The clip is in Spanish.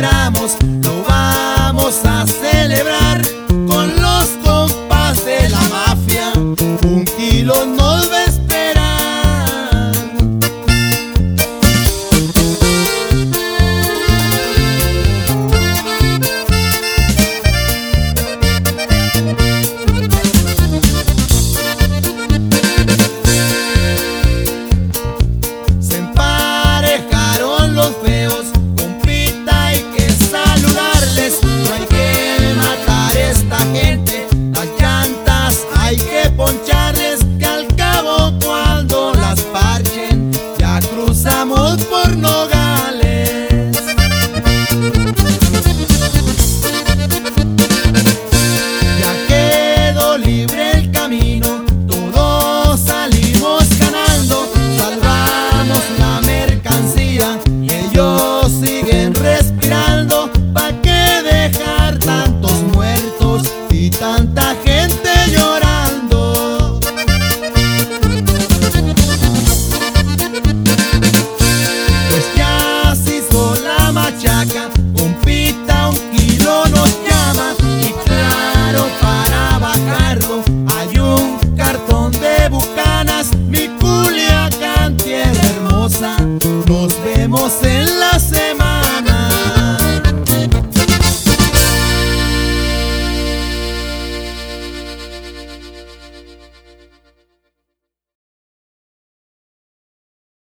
esperamos, lo vamos a celebrar con los compas de la mafia. 1 kilo nos va a esperar. Se emparejaron los feos, compita, hay que saludarles. No hay que matar a esta gente, las llantas hay que poncharles, que al cabo cuando las parchen ya cruzamos por Nogales. Ya quedó libre el camino, todos salimos ganando, salvamos la mercancía y ellos siguen respirando. ¿Pa' qué dejar tantos muertos y tanta gente llorando? Pues ya se hizo la machaca, compita, 1 kilo nos llama. Y claro, para bajarlo hay un cartón de Bucanas. Mi Culiacán, tierra hermosa, nos vemos en la cena.